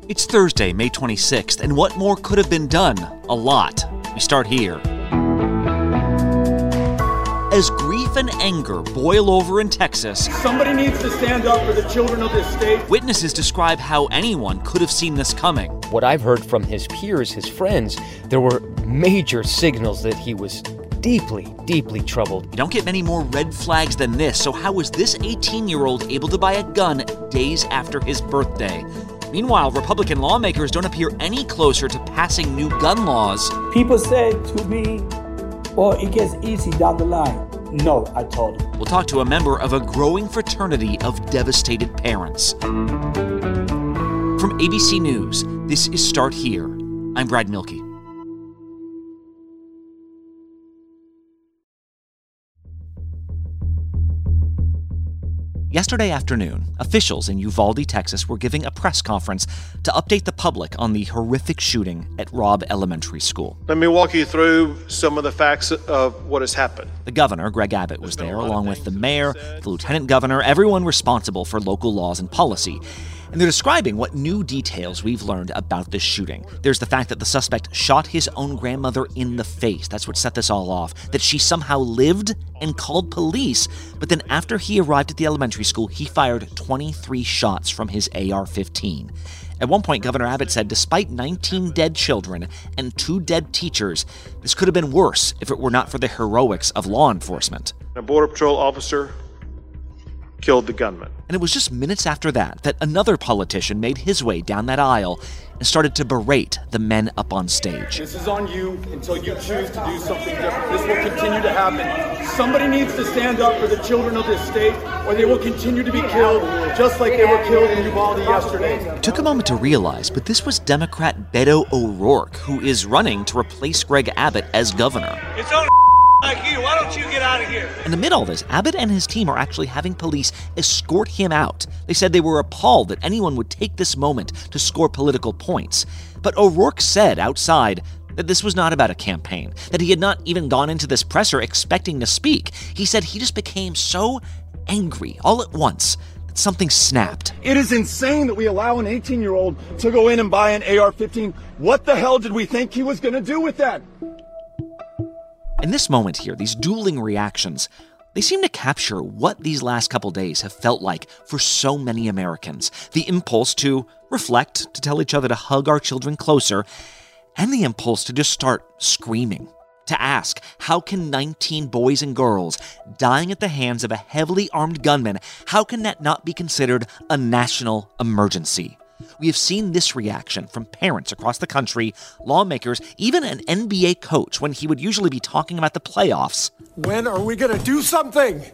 It's Thursday, May 26th, and what more could have been done? A lot. We start here. As grief and anger boil over in Texas, somebody needs to stand up for the children of this state. Witnesses describe how anyone could have seen this coming. What I've heard from his peers, his friends, there were major signals that he was deeply, deeply troubled. You don't get many more red flags than this, so how was this 18-year-old able to buy a gun days after his birthday? Meanwhile, Republican lawmakers don't appear any closer to passing new gun laws. People say to me, "Oh, it gets easy down the line." No, I told them. We'll talk to a member of a growing fraternity of devastated parents. From ABC News, this is Start Here. I'm Brad Milkey. Yesterday afternoon, officials in Uvalde, Texas were giving a press conference to update the public on the horrific shooting at Robb Elementary School. Let me walk you through some of the facts of what has happened. The governor, Greg Abbott, was there, along with the mayor, the lieutenant governor, everyone responsible for local laws and policy. And they're describing what new details we've learned about this shooting. There's the fact that the suspect shot his own grandmother in the face. That's what set this all off. That she somehow lived and called police. But then after he arrived at the elementary school, he fired 23 shots from his AR-15. At one point, Governor Abbott said despite 19 dead children and 2 dead teachers, this could have been worse if it were not for the heroics of law enforcement. A Border Patrol officer killed the gunman. And it was just minutes after that another politician made his way down that aisle and started to berate the men up on stage. This is on you until you choose to do something different. This will continue to happen. Somebody needs to stand up for the children of this state, or they will continue to be killed just like they were killed in Uvalde yesterday. It took a moment to realize, but this was Democrat Beto O'Rourke, who is running to replace Greg Abbott as governor. It's on like you. Why don't you get out of here? And amid all this, Abbott and his team are actually having police escort him out. They said they were appalled that anyone would take this moment to score political points. But O'Rourke said outside that this was not about a campaign, that he had not even gone into this presser expecting to speak. He said he just became so angry all at once that something snapped. It is insane that we allow an 18-year-old to go in and buy an AR-15. What the hell did we think he was going to do with that? In this moment here, these dueling reactions, they seem to capture what these last couple days have felt like for so many Americans. The impulse to reflect, to tell each other to hug our children closer, and the impulse to just start screaming. To ask, how can 19 boys and girls dying at the hands of a heavily armed gunman, how can that not be considered a national emergency? We have seen this reaction from parents across the country, lawmakers, even an NBA coach when he would usually be talking about the playoffs. When are we going to do something?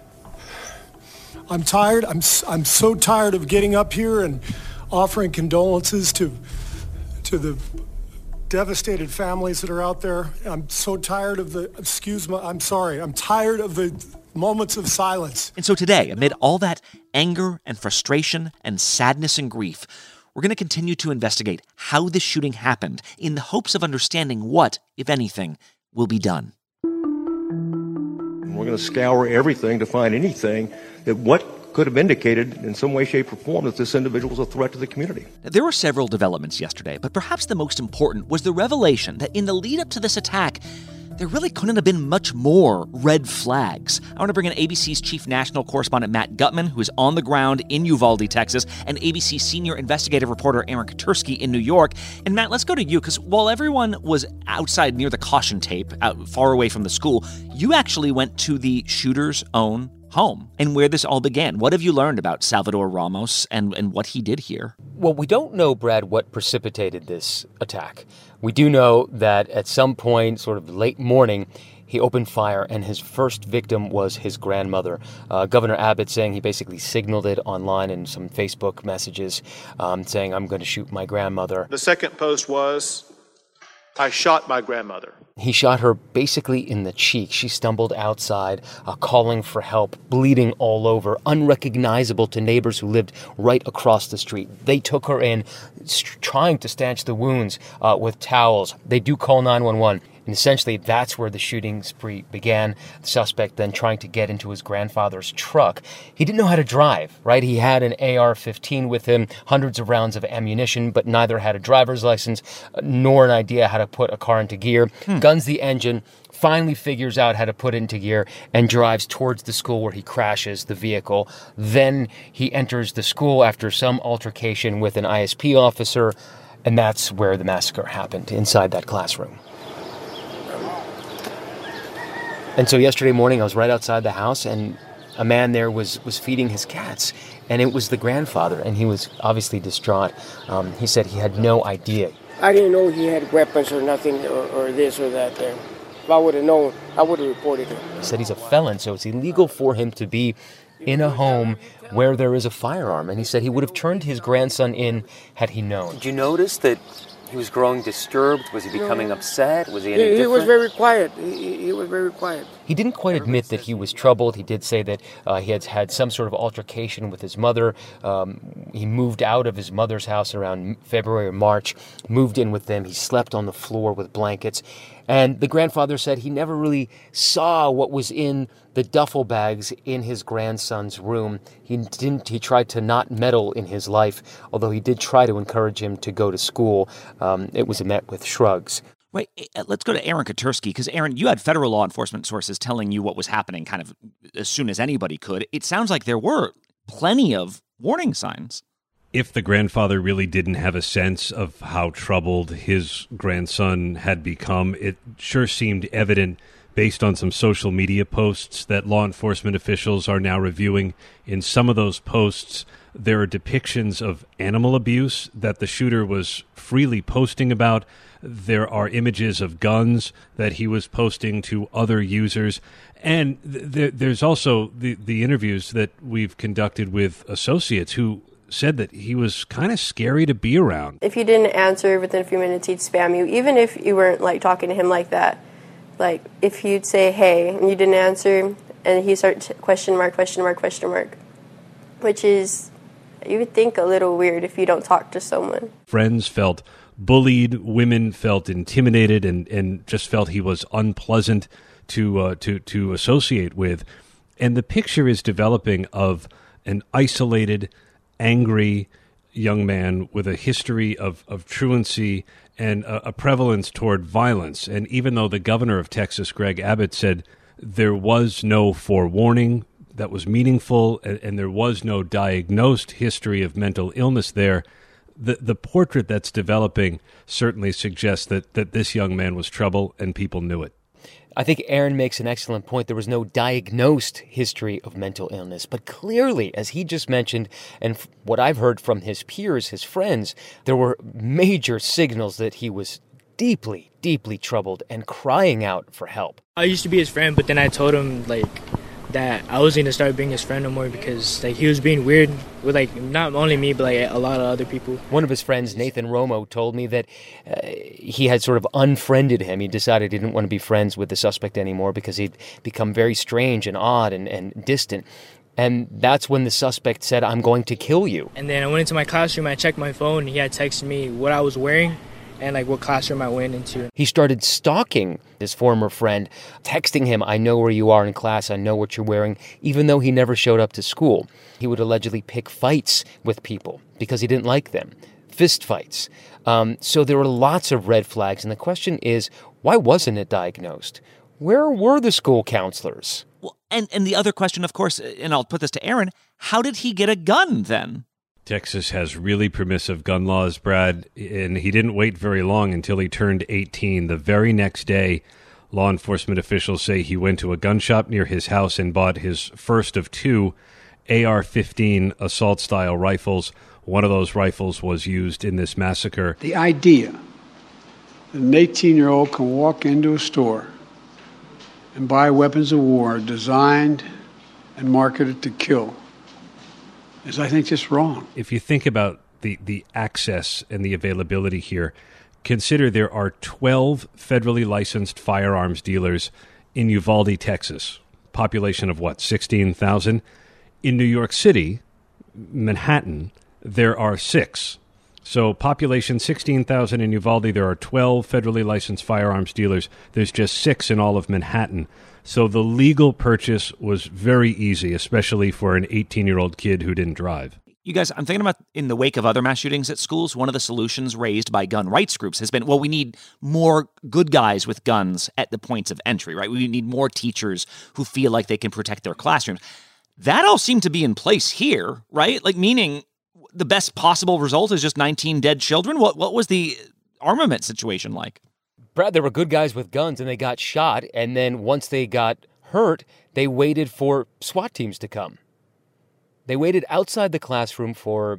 I'm tired. I'm so tired of getting up here and offering condolences to the devastated families that are out there. I'm so tired of I'm tired of the moments of silence. And so today, amid all that anger and frustration and sadness and grief, we're going to continue to investigate how this shooting happened in the hopes of understanding what, if anything, will be done. We're going to scour everything to find anything that what could have indicated in some way, shape, or form that this individual was a threat to the community. There were several developments yesterday, but perhaps the most important was the revelation that in the lead up to this attack, there really couldn't have been much more red flags. I want to bring in ABC's chief national correspondent Matt Gutman, who is on the ground in Uvalde, Texas, and ABC senior investigative reporter Aaron Katursky in New York. And Matt, let's go to you, because while everyone was outside near the caution tape, out far away from the school, you actually went to the shooter's own home and where this all began. What have you learned about Salvador Ramos and what he did here? Well, we don't know, Brad, what precipitated this attack. We do know that at some point, sort of late morning, he opened fire, and his first victim was his grandmother. Governor Abbott saying he basically signaled it online in some Facebook messages, saying, "I'm going to shoot my grandmother." The second post was, "I shot my grandmother." He shot her basically in the cheek. She stumbled outside, calling for help, bleeding all over, unrecognizable to neighbors who lived right across the street. They took her in, trying to stanch the wounds with towels. They do call 911. And essentially, that's where the shooting spree began. The suspect then trying to get into his grandfather's truck. He didn't know how to drive, right? He had an AR-15 with him, hundreds of rounds of ammunition, but neither had a driver's license nor an idea how to put a car into gear. Guns the engine, finally figures out how to put it into gear, and drives towards the school where he crashes the vehicle. Then he enters the school after some altercation with an ISP officer, and that's where the massacre happened, inside that classroom. And so yesterday morning, I was right outside the house, and a man there was feeding his cats, and it was the grandfather, and he was obviously distraught. He said he had no idea. I didn't know he had weapons or nothing, or this or that there. If I would have known, I would have reported him. He said he's a felon, so it's illegal for him to be in a home where there is a firearm, and he said he would have turned his grandson in had he known. Did you notice that he was growing disturbed? Was he becoming upset? Was he any different? He was very quiet. He was very quiet. He didn't quite admit that he was troubled. He did say that he had had some sort of altercation with his mother. He moved out of his mother's house around February or March, moved in with them. He slept on the floor with blankets. And the grandfather said he never really saw what was in the duffel bags in his grandson's room. He tried to not meddle in his life, although he did try to encourage him to go to school. It was met with shrugs. Wait, let's go to Aaron Katersky, because Aaron, you had federal law enforcement sources telling you what was happening kind of as soon as anybody could. It sounds like there were plenty of warning signs. If the grandfather really didn't have a sense of how troubled his grandson had become, it sure seemed evident based on some social media posts that law enforcement officials are now reviewing. In some of those posts, there are depictions of animal abuse that the shooter was freely posting about. There are images of guns that he was posting to other users. And there's also the interviews that we've conducted with associates who said that he was kind of scary to be around. If you didn't answer within a few minutes, he'd spam you, even if you weren't like talking to him like that. Like if you'd say hey and you didn't answer, and he starts question mark, which is, you would think, a little weird if you don't talk to someone. Friends felt bullied, women felt intimidated, and just felt he was unpleasant to associate with. And the picture is developing of an isolated, angry young man with a history of truancy and a prevalence toward violence. And even though the governor of Texas, Greg Abbott, said there was no forewarning that was meaningful and there was no diagnosed history of mental illness there, the portrait that's developing certainly suggests that this young man was trouble and people knew it. I think Aaron makes an excellent point. There was no diagnosed history of mental illness, but clearly, as he just mentioned, and what I've heard from his peers, his friends, there were major signals that he was deeply, deeply troubled and crying out for help. I used to be his friend, but then I told him that I wasn't going to start being his friend no more because he was being weird with not only me, but a lot of other people. One of his friends, Nathan Romo, told me that he had sort of unfriended him. He decided he didn't want to be friends with the suspect anymore because he'd become very strange and odd and distant. And that's when the suspect said, "I'm going to kill you." And then I went into my classroom, I checked my phone, and he had texted me what I was wearing and what classroom I went into. He started stalking his former friend, texting him, "I know where you are in class, I know what you're wearing," even though he never showed up to school. He would allegedly pick fights with people because he didn't like them, fist fights. So there were lots of red flags, and the question is, why wasn't it diagnosed? Where were the school counselors? Well, and the other question, of course, and I'll put this to Aaron, how did he get a gun then? Texas has really permissive gun laws, Brad, and he didn't wait very long until he turned 18. The very next day, law enforcement officials say he went to a gun shop near his house and bought his first of two AR-15 assault-style rifles. One of those rifles was used in this massacre. The idea that an 18-year-old can walk into a store and buy weapons of war designed and marketed to kill is, I think, just wrong. If you think about the access and the availability here, consider there are 12 federally licensed firearms dealers in Uvalde, Texas. Population of 16,000? In New York City, Manhattan, there are 6. So population 16,000 in Uvalde. There are 12 federally licensed firearms dealers. There's just 6 in all of Manhattan. So the legal purchase was very easy, especially for an 18-year-old kid who didn't drive. You guys, I'm thinking about in the wake of other mass shootings at schools, one of the solutions raised by gun rights groups has been, well, we need more good guys with guns at the points of entry, right? We need more teachers who feel like they can protect their classrooms. That all seemed to be in place here, right? Like, meaning the best possible result is just 19 dead children? What was the armament situation like? Brad, there were good guys with guns and they got shot. And then once they got hurt, they waited for SWAT teams to come. They waited outside the classroom for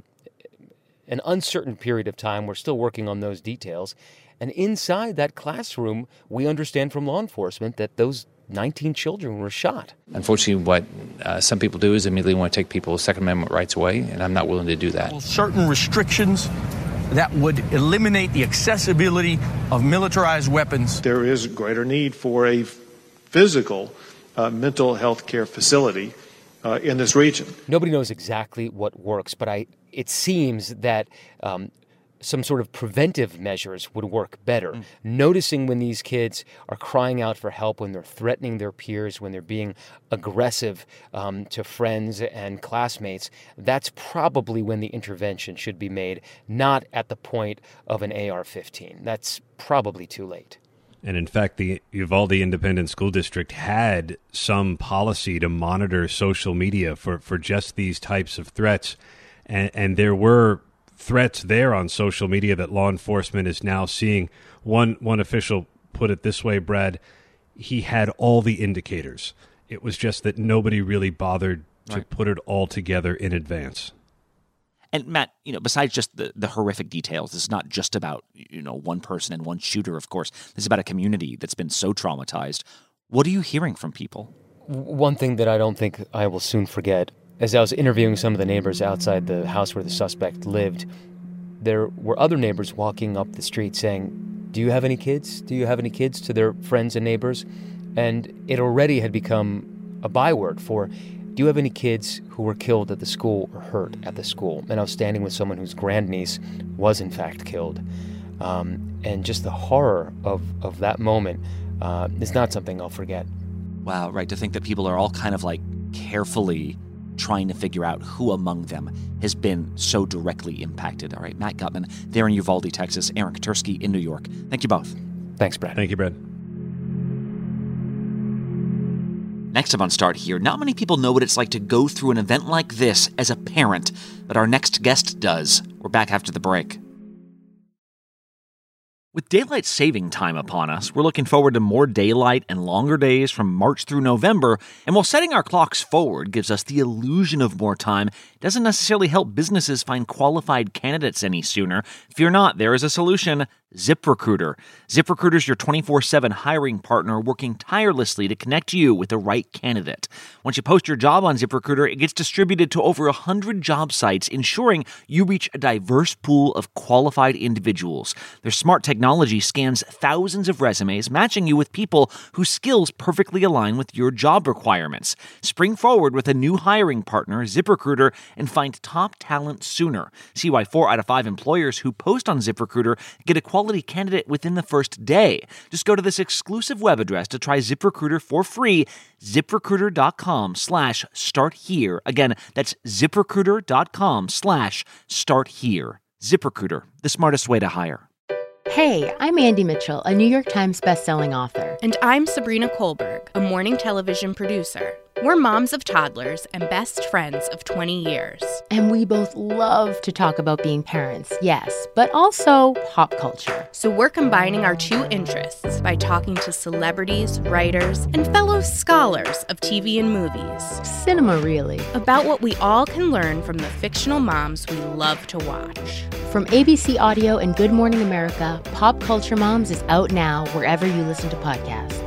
an uncertain period of time. We're still working on those details. And inside that classroom, we understand from law enforcement that those 19 children were shot. Unfortunately, what some people do is immediately want to take people's Second Amendment rights away, and I'm not willing to do that. Certain restrictions that would eliminate the accessibility of militarized weapons. There is a greater need for a physical mental health care facility in this region. Nobody knows exactly what works, but it seems that some sort of preventive measures would work better. Noticing when these kids are crying out for help, when they're threatening their peers, when they're being aggressive to friends and classmates, that's probably when the intervention should be made, not at the point of an AR-15. That's probably too late. And in fact, the Uvalde Independent School District had some policy to monitor social media for just these types of threats. And there were threats there on social media that law enforcement is now seeing. One official put it this way, Brad, he had all the indicators. It was just that nobody really bothered to put it all together in advance. And Matt, besides just the horrific details, this is not just about, one person and one shooter, of course. This is about a community that's been so traumatized. What are you hearing from people? One thing that I don't think I will soon forget, as I was interviewing some of the neighbors outside the house where the suspect lived, there were other neighbors walking up the street saying, "Do you have any kids? Do you have any kids?" to their friends and neighbors. And it already had become a byword for, "Do you have any kids who were killed at the school or hurt at the school?" And I was standing with someone whose grandniece was in fact killed. And just the horror of that moment is not something I'll forget. Wow, right, to think that people are all kind of like carefully trying to figure out who among them has been so directly impacted. All right, Matt Gutman there in Uvalde, Texas, Aaron Katursky in New York. Thank you both. Thanks, Brad. Thank you, Brad. Next up on Start Here, not many people know what it's like to go through an event like this as a parent, but our next guest does. We're back after the break. With daylight saving time upon us, we're looking forward to more daylight and longer days from March through November, and while setting our clocks forward gives us the illusion of more time, it doesn't necessarily help businesses find qualified candidates any sooner. Fear not, there is a solution. ZipRecruiter. ZipRecruiter is your 24/7 hiring partner working tirelessly to connect you with the right candidate. Once you post your job on ZipRecruiter, it gets distributed to over 100 job sites, ensuring you reach a diverse pool of qualified individuals. Their smart technology scans thousands of resumes, matching you with people whose skills perfectly align with your job requirements. Spring forward with a new hiring partner, ZipRecruiter, and find top talent sooner. See why 4 out of 5 employers who post on ZipRecruiter get a quality candidate within the first day. Just go to this exclusive web address to try ZipRecruiter for free, ZipRecruiter.com/starthere. Again, that's ZipRecruiter.com/starthere. ZipRecruiter, the smartest way to hire. Hey, I'm Andy Mitchell, a New York Times bestselling author. And I'm Sabrina Kohlberg, a morning television producer. We're moms of toddlers and best friends of 20 years. And we both love to talk about being parents, yes, but also pop culture. So we're combining our two interests by talking to celebrities, writers, and fellow scholars of TV and movies. Cinema, really. About what we all can learn from the fictional moms we love to watch. From ABC Audio and Good Morning America, Pop Culture Moms is out now wherever you listen to podcasts.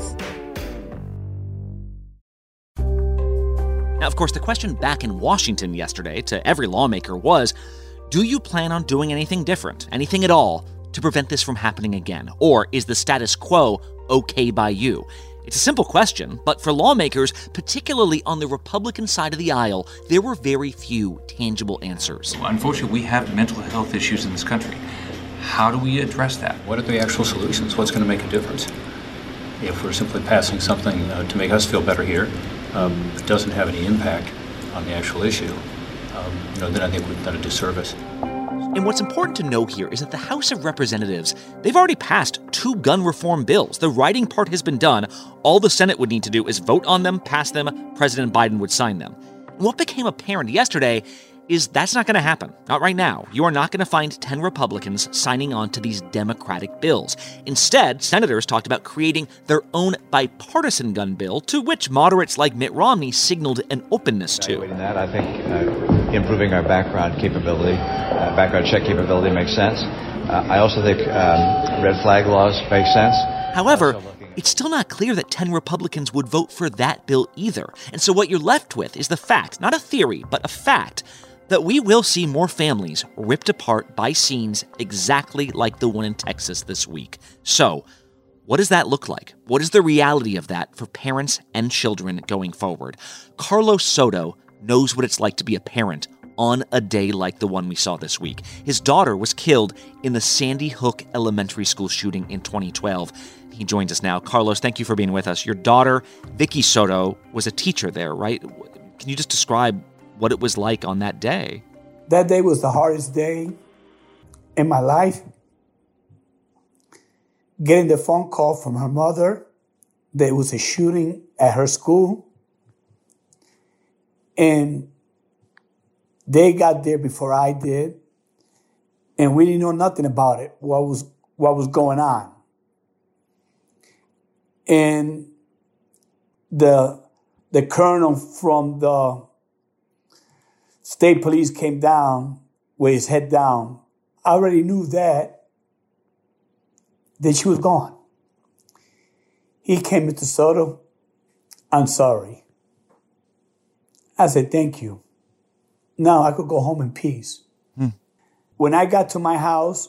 Now, of course, the question back in Washington yesterday to every lawmaker was, do you plan on doing anything different, anything at all, to prevent this from happening again? Or is the status quo okay by you? It's a simple question, but for lawmakers, particularly on the Republican side of the aisle, there were very few tangible answers. Unfortunately, we have mental health issues in this country. How do we address that? What are the actual solutions? What's going to make a difference? If we're simply passing something to make us feel better here, that doesn't have any impact on the actual issue, then I think we've done a disservice. And what's important to know here is that the House of Representatives, they've already passed 2 gun reform bills. The writing part has been done. All the Senate would need to do is vote on them, pass them, President Biden would sign them. And what became apparent yesterday is that's not going to happen. Not right now. You are not going to find 10 Republicans signing on to these Democratic bills. Instead, senators talked about creating their own bipartisan gun bill, to which moderates like Mitt Romney signaled an openness to. That, I think improving our background capability, background check capability makes sense. I also think red flag laws make sense. However, it's still not clear that 10 Republicans would vote for that bill either. And so what you're left with is the fact, not a theory, but a fact, that we will see more families ripped apart by scenes exactly like the one in Texas this week. So, what does that look like? What is the reality of that for parents and children going forward? Carlos Soto knows what it's like to be a parent on a day like the one we saw this week. His daughter was killed in the Sandy Hook Elementary School shooting in 2012. He joins us now. Carlos, thank you for being with us. Your daughter, Vicky Soto, was a teacher there, right? Can you just describe what it was like on that day? That day was the hardest day in my life. Getting the phone call from her mother, there was a shooting at her school. And they got there before I did. And we didn't know nothing about it, what was going on. And the colonel from the state police came down with his head down. I already knew that. Then she was gone. He came into Soto. I'm sorry. I said, thank you. Now I could go home in peace. When I got to my house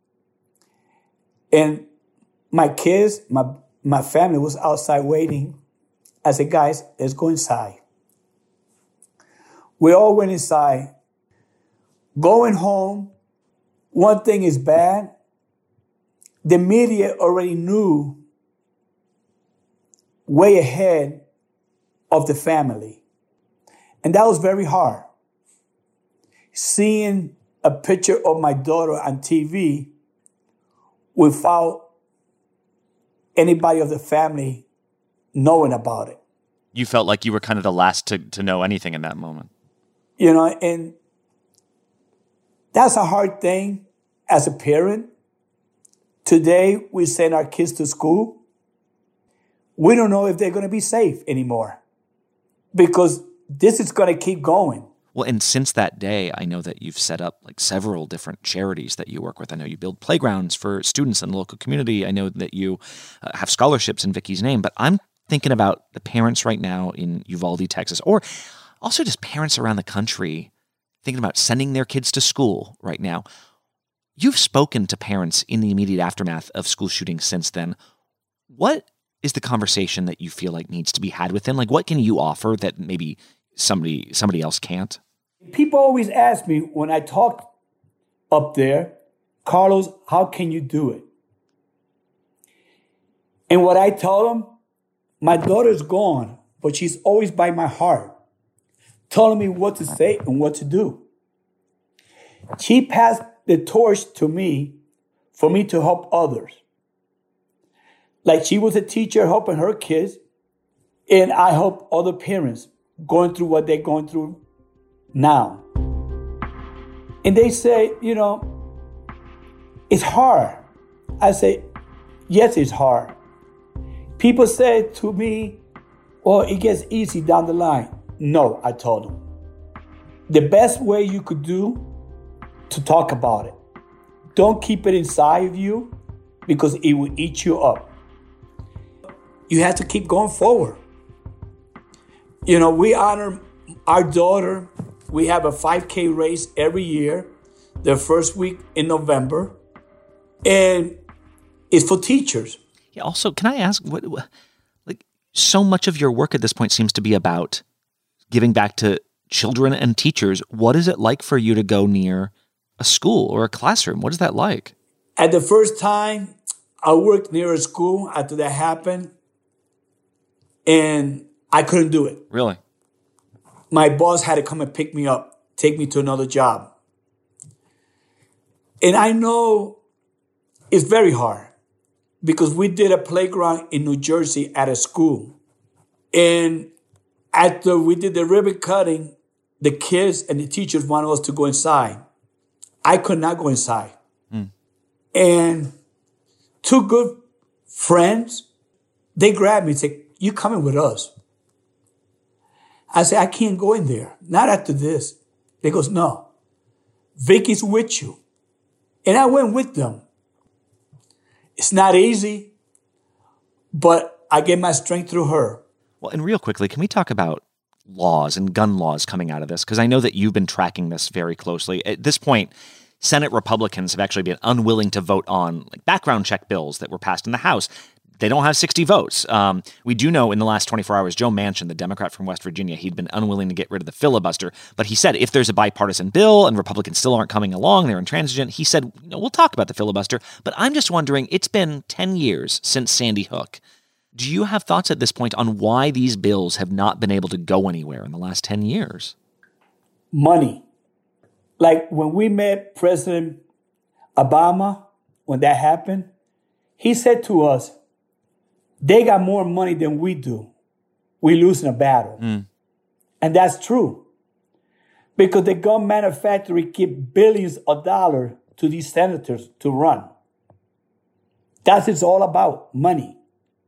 and my kids, my family was outside waiting, I said, guys, let's go inside. We all went inside. Going home, one thing is bad. The media already knew way ahead of the family. And that was very hard. Seeing a picture of my daughter on TV without anybody of the family knowing about it. You felt like you were kind of the last to know anything in that moment. You know, and that's a hard thing as a parent. Today, we send our kids to school. We don't know if they're going to be safe anymore because this is going to keep going. Well, and since that day, I know that you've set up like several different charities that you work with. I know you build playgrounds for students in the local community. I know that you have scholarships in Vicky's name, but I'm thinking about the parents right now in Uvalde, Texas, or also just parents around the country thinking about sending their kids to school right now. You've spoken to parents in the immediate aftermath of school shootings since then. What is the conversation that you feel like needs to be had with them? Like, what can you offer that maybe somebody else can't? People always ask me when I talk up there, Carlos, how can you do it? And what I tell them, my daughter's gone, but she's always by my heart, telling me what to say and what to do. She passed the torch to me for me to help others. Like she was a teacher helping her kids, and I help other parents going through what they're going through now. And they say, you know, it's hard. I say, yes, it's hard. People say to me, well, it gets easy down the line. No, I told them. The best way you could do to talk about it. Don't keep it inside of you because it will eat you up. You have to keep going forward. You know, we honor our daughter. We have a 5K race every year, the first week in November. And it's for teachers. Yeah, also, can I ask, like, so much of your work at this point seems to be about giving back to children and teachers. What is it like for you to go near a school or a classroom? What is that like? At the first time, I worked near a school after that happened, and I couldn't do it. Really? My boss had to come and pick me up, take me to another job. And I know it's very hard because we did a playground in New Jersey at a school. And after we did the ribbon cutting, the kids and the teachers wanted us to go inside. I could not go inside. And two good friends, they grabbed me and said, "You coming with us?" I said, "I can't go in there. Not after this." They goes, "No, Vicky's with you." And I went with them. It's not easy, but I get my strength through her. Well, and real quickly, can we talk about laws and gun laws coming out of this? Because I know that you've been tracking this very closely. At this point, Senate Republicans have actually been unwilling to vote on background check bills that were passed in the House. They don't have 60 votes. We do know in the last 24 hours, Joe Manchin, the Democrat from West Virginia, he'd been unwilling to get rid of the filibuster. But he said if there's a bipartisan bill and Republicans still aren't coming along, they're intransigent, he said, we'll talk about the filibuster. But I'm just wondering, it's been 10 years since Sandy Hook. Do you have thoughts at this point on why these bills have not been able to go anywhere in the last 10 years? Money. Like when we met President Obama, when that happened, he said to us, they got more money than we do. We losing a battle. And that's true. Because the gun manufacturer give billions of dollars to these senators to run. That's it's all about, money.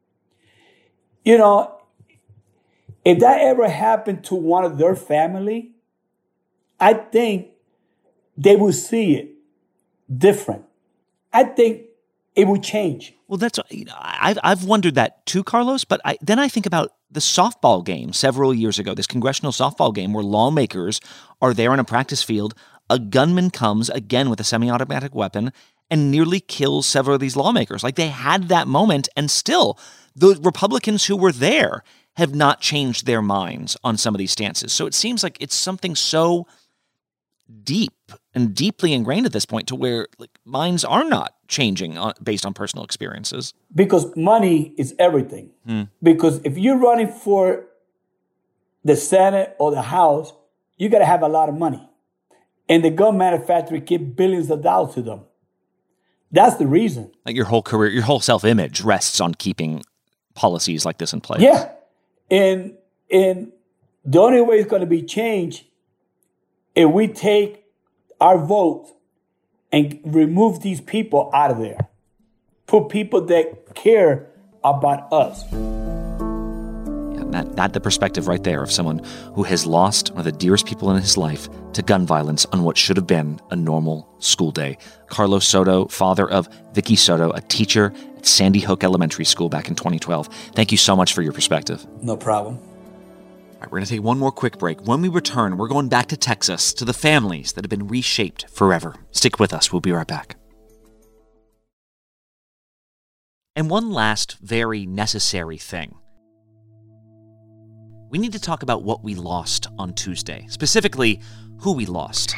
You know, if that ever happened to one of their family, I think they will see it different. I think it will change. Well, that's I've wondered that too, Carlos. But then I think about the softball game several years ago, this congressional softball game where lawmakers are there on a practice field. A gunman comes again with a semi-automatic weapon and nearly kills several of these lawmakers. Like they had that moment, and still the Republicans who were there have not changed their minds on some of these stances. So it seems like it's something so deep and deeply ingrained at this point to where minds are not changing based on personal experiences. Because money is everything. Because if you're running for the Senate or the House, you got to have a lot of money. And the gun manufacturer give billions of dollars to them. That's the reason. Like your whole career, your whole self-image rests on keeping policies like this in place. Yeah. And the only way it's going to be changed if we take our vote and remove these people out of there. Put people that care about us. Yeah, that the perspective right there of someone who has lost one of the dearest people in his life to gun violence on what should have been a normal school day. Carlos Soto, father of Vicky Soto, a teacher at Sandy Hook Elementary School back in 2012. Thank you so much for your perspective. No problem. All right, we're going to take one more quick break. When we return, we're going back to Texas, to the families that have been reshaped forever. Stick with us. We'll be right back. And one last very necessary thing. We need to talk about what we lost on Tuesday. Specifically, who we lost.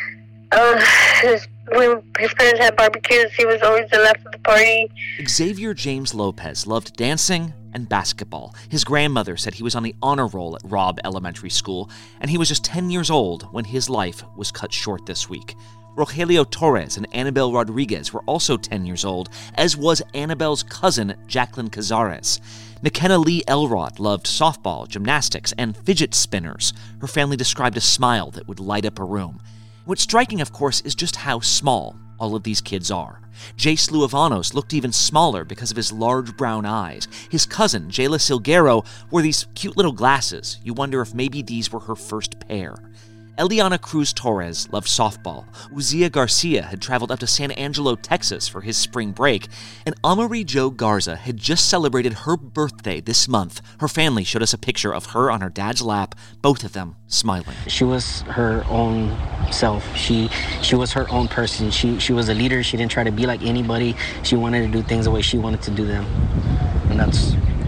When his parents had barbecues, he was always the life of the party. Xavier James Lopez loved dancing and basketball. His grandmother said he was on the honor roll at Robb Elementary School, and he was just 10 years old when his life was cut short this week. Rogelio Torres and Annabelle Rodriguez were also 10 years old, as was Annabelle's cousin, Jacqueline Cazares. McKenna Lee Elrod loved softball, gymnastics, and fidget spinners. Her family described a smile that would light up a room. What's striking, of course, is just how small all of these kids are. Jace Luavanos looked even smaller because of his large brown eyes. His cousin, Jayla Silguero, wore these cute little glasses. You wonder if maybe these were her first pair. Eliana Cruz Torres loved softball. Uzia Garcia had traveled up to San Angelo, Texas for his spring break. And Amari Jo Garza had just celebrated her birthday this month. Her family showed us a picture of her on her dad's lap, both of them smiling. She was her own self. She was her own person. She was a leader. She didn't try to be like anybody. She wanted to do things the way she wanted to do them. And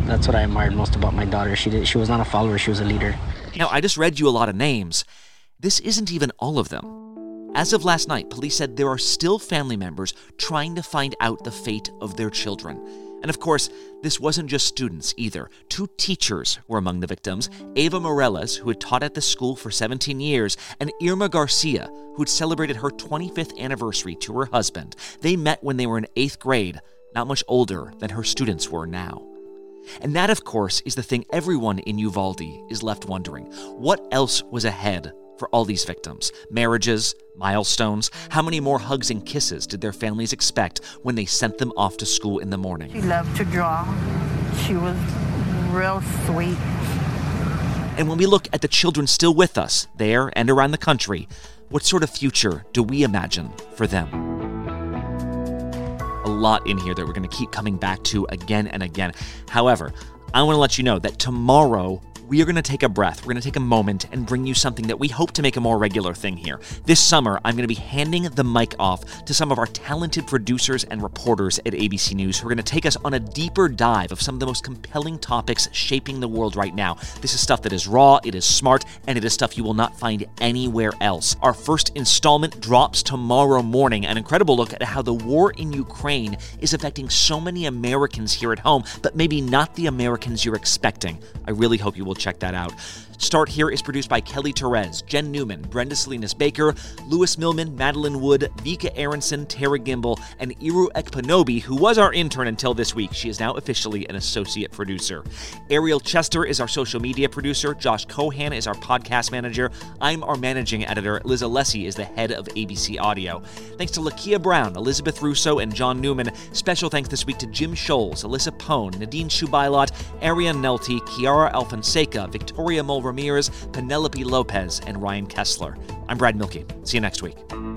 That's what I admired most about my daughter. She was not a follower, she was a leader. Now, I just read you a lot of names. This isn't even all of them. As of last night, police said there are still family members trying to find out the fate of their children. And of course, this wasn't just students either. 2 teachers were among the victims, Ava Morales, who had taught at the school for 17 years, and Irma Garcia, who had celebrated her 25th anniversary to her husband. They met when they were in 8th grade, not much older than her students were now. And that, of course, is the thing everyone in Uvalde is left wondering. What else was ahead for all these victims? Marriages, milestones, how many more hugs and kisses did their families expect when they sent them off to school in the morning? She loved to draw. She was real sweet. And when we look at the children still with us, there and around the country, what sort of future do we imagine for them? A lot in here that we're going to keep coming back to again and again. However, I want to let you know that tomorrow we are going to take a breath. We're going to take a moment and bring you something that we hope to make a more regular thing here. This summer, I'm going to be handing the mic off to some of our talented producers and reporters at ABC News who are going to take us on a deeper dive of some of the most compelling topics shaping the world right now. This is stuff that is raw, it is smart, and it is stuff you will not find anywhere else. Our first installment drops tomorrow morning, an incredible look at how the war in Ukraine is affecting so many Americans here at home, but maybe not the Americans you're expecting. I really hope you will check that out. Start Here is produced by Kelly Torres, Jen Newman, Brenda Salinas-Baker, Lewis Millman, Madeline Wood, Vika Aronson, Tara Gimbel, and Iru Ekpanobi, who was our intern until this week. She is now officially an associate producer. Ariel Chester is our social media producer. Josh Cohan is our podcast manager. I'm our managing editor. Liz Alessi is the head of ABC Audio. Thanks to Lakia Brown, Elizabeth Russo, and John Newman. Special thanks this week to Jim Scholes, Alyssa Pone, Nadine Shubailot, Ariane Nelty, Kiara Alfonseca, Victoria Ramirez, Penelope Lopez, and Ryan Kessler. I'm Brad Milkey. See you next week.